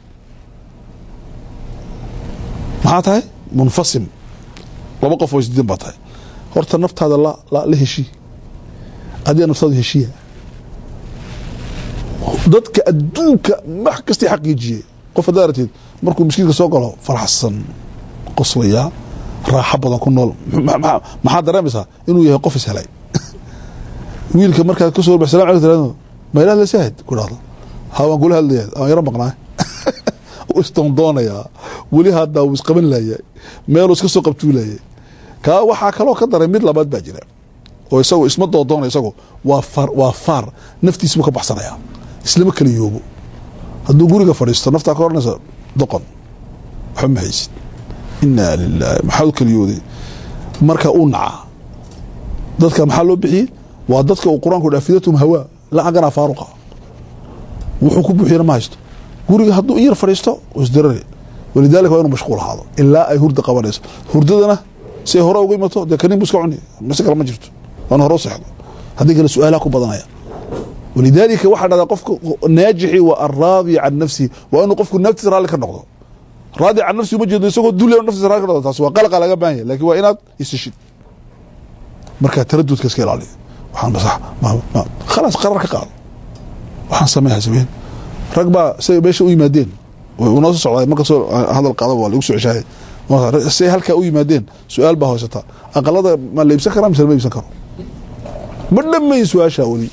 maxaa munfasim laba qof oo isdiin batay horta naftaada la heshi adii naftaada heshiya dadka adduunka wax kasta xaqiijiye qof daaratid markuu miskiinka soo galo farxsan qoslaya raaxo badan ku nool maxaa dareemaysaa inuu yahay qof ishelay wiilka markaa ka soo baxay salaam alaykum ma ilaaha la saahid ku dhahdo hawaan kula hadlayay aan yara maqnaa istondoonaya wali hada uu isqaban laayay meel uu iska soo qabtuulayay ka waxa kale oo ka daray mid labaad baa jira oo isagu isma doonay isagu waa far naftiisu ka baxsanaya islama kala yoobo haduu guriga fadhiisto nafta ka hornaysa doqon waxa haysid inna lillahi maxaa kala yoodi marka uu naca dadka maxaa loo bixiyay waa dadka uu quraanku dhaafidatum hawa la agana faaruqa wuxuu ku buuxiyay ma haysto guriga haduu yar fadhiisto isdiray walidaalka waa inuu mashquul ahaado ilaa ay hurda qabanayso hurdadana si hore ugu imato de kanin buska cuni masakal ma jirto wana hore saxdo hadii kala su'aalaha ku badanaya walidaalka waxa dhada qofku naajixi wa arraadi an nafsi wa inuu qofku naftiisa raali ka noqdo raadi an nafsi ma jeedo isagoo duulay naftiisa raali ka noqdo taas waa qalqa laga baahan yahay laakiin waa inaad isishid markaa taradudka iska ilaaliyo waxaan masax khalaas qarar ka qaado waxaan sameeyaa sameyn rag baa say meesha u yimaadeen ونoo soo socday marka soo hadal qaado waa lagu soo ceshaay say halka u yimaadeen su'aal baa hoosata aqalada ma leebsan karaa mise ma leebsan karo ma dhammayn su'aasha wali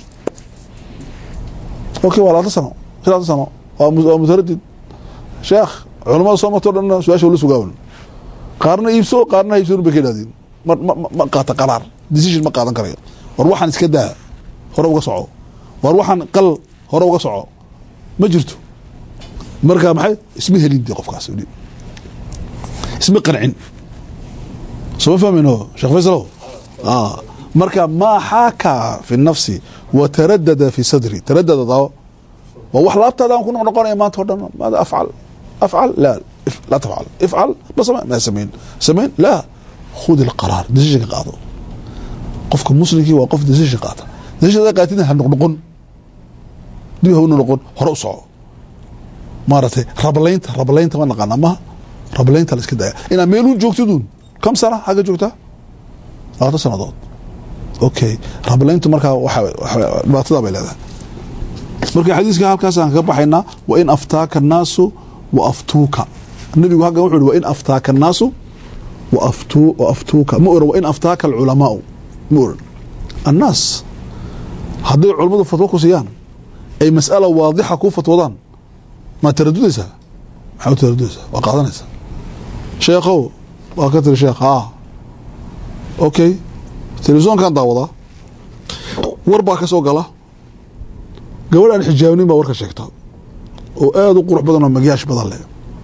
okay wala tasano waa mutaradid sheekh culimada soo martoo dhan su'aasha wala sugaawon qaarna iibso qaarna iibsan bay keenadeen ma qaata qaraar decision ma qaadan karayo war waxaan iska daa hore uga soco war waxaan qal hore uga soco ma jirto marka maxay isma helindii qofkaas isma qancin soo fahmayno sheekh faysal marka ma xaaka fi nafsi wa taraddada fi sadri taraddada daw wa wax laabtaada aan ku noqonay maanta oo dhan maada afcal la tafcal ifcal bas ma samayn la khud القرار decision qaado qofka muslimkii waa qof decision qaata decision qaatida ha noqon dib ha noqon hore u soco maartay rablaynta ma naqana ma rablaynta la iska daa ina meelun joogtidun kam sana haga joogta 2 sanadood okay rablayntu marka waxa dhibaatada bay leedahay marka xadiiska halkaas aan ka baxayna wa in aftaaka naasu wa aftuuka nabigu haga wuxuu wa in aftaaka naasu wa aftuuka mu'ra wa in aftaaka al ulama mu'ra الناس haday culimadu fatwo ku siiyaan ay mas'ala waadixa ku fatwadaan ما ترددها ما ترددها وقاعدنيسا شيخو وكتر شيخ اوكي تلفزيون كان داودا وربا كسو غلا gabadh aan xijaabnin baa warka sheegta oo aad u qurux badan oo magaash badan leh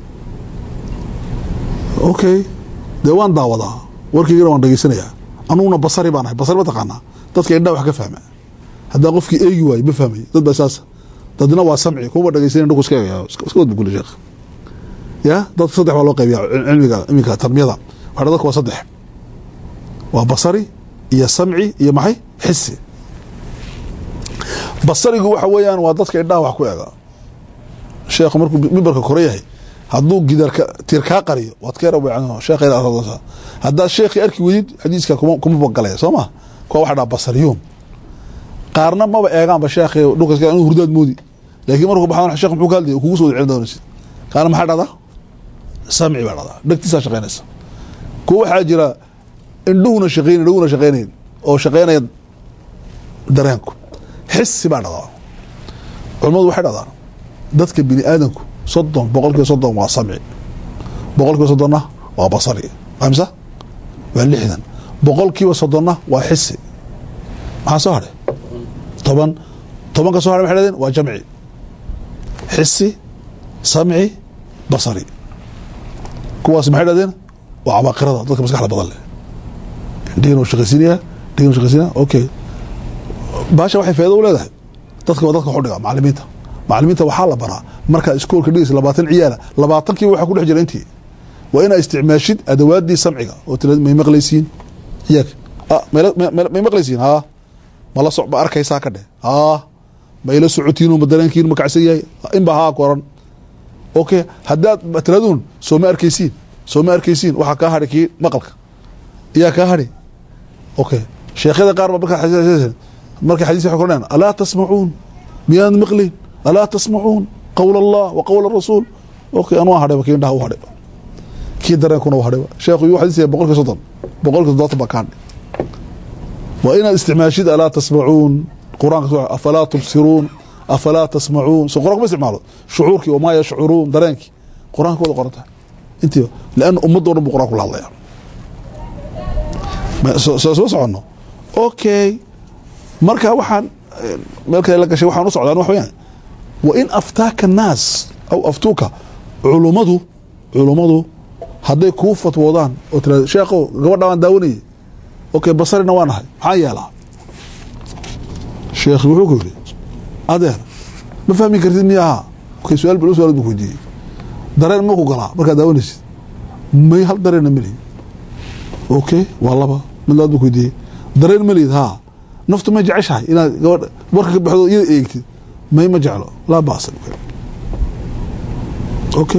okay deewaan daawada warkiina waan dhageysanayaa anuguna basari baan ahay basar ma taqaana dadka indha wax ka fahma hadaa qofkii eegi waay ma fahmay dad basaas dadna waa samci kuma dhageysanay dhug iska wad bugul sheekh ya dad saddex waa loo qaybiyaa cilmiga tarmiyada waxa dadku waa saddex waa basari iyo samci iyo maxay xisi basarigu waxa weeyaan waa dadka indhaha wax ku eega sheekh markuu mimbarka koreeyahay hadduu gidarka tirka qariyo wad ka rabaa sheekh ila arada hadda sheekh arki wadid xadiiska kuma bogalay Soomaa ko waxa dhaa basariyum qaarna ma ba eegaan ba sheekh dhulka inuu hurdaad moodi laakiin markuu baxaan sheekh muxuu kaalday kugu soo celin doonaysid qaarna maxaa dhada samci baa dhada dhagtiisa shaqeynaysa ko waxa jira indhuhuna shaqeynayeen oo shaqeynaya dareenku xissi baa dhada culimadu waxay dhadaan dadka bini aadanku 30% waa samci 30% waa basari amsa waa 60 30% waa xissi maxaa soo haray طبعا ka soo haray waxay leeyihiin waa jamci xissi samci basari kuwaas maxay leeyihiin waa abaqirada dadka maskaxda badan leh diino shaqaysiina okay baasha waxay faa'iido u leedahay dadka xudhiga macallimiinta waxaa la baraa marka iskoolka dhigis 20 ciyaala 20kii waxa ku dhex jira intii waa ina isticmaashid adawaadii samciga oo tirada may maqlaysiin iyaga may maqlaysiin ma la socba arkaysaa ka dheh ma ila socotiino ma dareenkiin ma kacsan yahay in ba koran okay hadaad batradun soo ma arkaysiin waxa ka hadhay kii maqalka iyaa ka hadhay okay sheekhada qaar ba marka xadiis waxa qornaan ala tasma'un miyaan maqlin ala tasma'un qawl Allah wa qawl ar-rasul okay anoo hadhay kii indhaha u hadhay kii dareenkuna u hadhay sheekhu uu xadiis 100% ba kaan وإن استعماشيد ألا تسمعون قرآن أفلا تبصرون أفلا تسمعون سو قرآن ما استعماله شعورك وما يشعرون درينك قرآن كله قرأته انت لأن أمضوا رب قرآن كله الله يعني سوسع عنه أوكي مركا وحن مركا لك شيء وحن نصعد عنه وحيان وإن أفتاك الناس أو أفتوك علمضوا هذا كوفة وضان شيخو قبل دوان داوني اوكي بصرنا وانها حيالا شيخ wuxuu ku yiri adeer ma fahmi kartid miyaa okay su'aal bal su'aal buu diiday dareen ma ku galaa marka daawanaysid may hal dareen ma leeyahay okay walaba mid laad buu diiday dareen ma leeyahay naftu ma jeceshahay inaad gabadh warka ka baxdo iyo eegtid may ma jeclo la baasal okay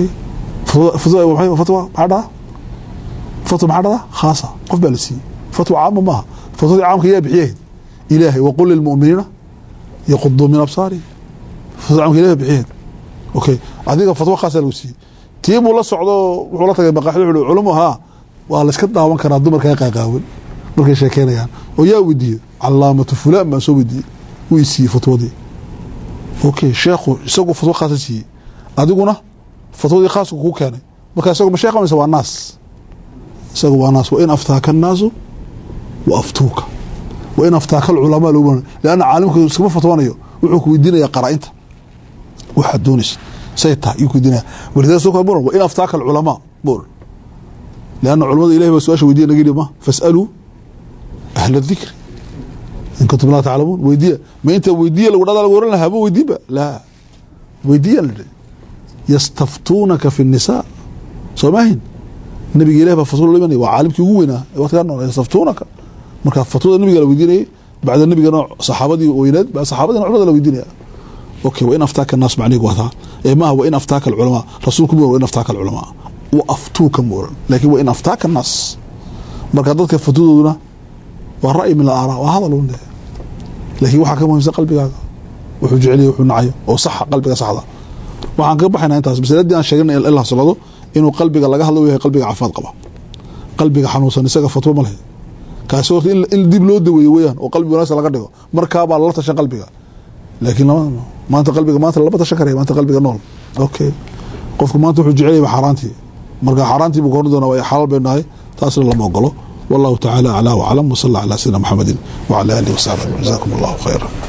fatwa hada khaasa qof balsi فتوى عامة ما فتوى عام كيا بحيه إلهي وقل للمؤمنين يقضوا من أبصارهم فتوى عام كيا بحيه أوكي عادي فتوى خاصة لوسي تيم ولا صعدوا ولا تجي مقاحل علومها والله اسكت وان كان دمر كان قاقاول markay sheekeynayaan oo yaa wadiyo calaamatu fulaan ma soo wadiyo wiisi fatwadi okay sheekhu isagu fatwa khaasasi adiguna fatwadi khaas ku keenay marka isagu ma sheekhu waa naas isagu waa naas wa in aftaaka naasu wa aftuuka wa in aftaaka ulama loo laana caalimku iskuma fatwanayo wuxuu ku weydiinaya qaraa'inta waxa doonis sayta uu ku weydiinaya walidaa soo koobo wa in aftaaka ulama bul laana culimada ilaahay baa su'aasha weydiinaya ma fasalu أهل الذكر إن كنتم لا تعلمون ويدية ما أنت ويدية لو رضا لو لها مو ويدية لا ويدية يستفتونك في النساء سماهن النبي قال له فصول لمن وعالمك يقوينا وقتنا يستفتونك مركب فطول النبي قال ويدية بعد النبي قال صحابتي ويناد بعد صحابتي عرض لو ويدية أوكي وإن أفتاك الناس معنيك وهذا ما هو وإن أفتاك العلماء رسولكم وإن أفتاك العلماء وأفتوكم لكن وإن أفتاك الناس مركب ضدك فتودنا والرأي من الآراء وهذا لون ده لكن waxa ka muhiimsan qalbigaaga wuxuu jecel yahay wuxuu nacayo oo sax qalbiga saxda waxaan ka baxaynaa intaas bisadii aan sheegnay ilaa sabado inuu qalbiga laga hadlo yahay qalbiga caafimaad qaba qalbiga xanuunsan isaga fatwo ma leh kaasi oo in dib loo daweeyo weeyaan oo qalbiga wanaagsan laga dhigo marka baa la tashan qalbiga laakiin maanta qalbiga maanta laba tashan karay maanta qalbiga nool okay qofku maanta wuxuu jecel yahay xaraantii marka xaraantii buu goordo doonaa way xalaal beenahay taasna lama ogolo والله تعالى أعلى وأعلم وصلى على سيدنا محمد وعلى آله وصحبه جزاكم الله خيرا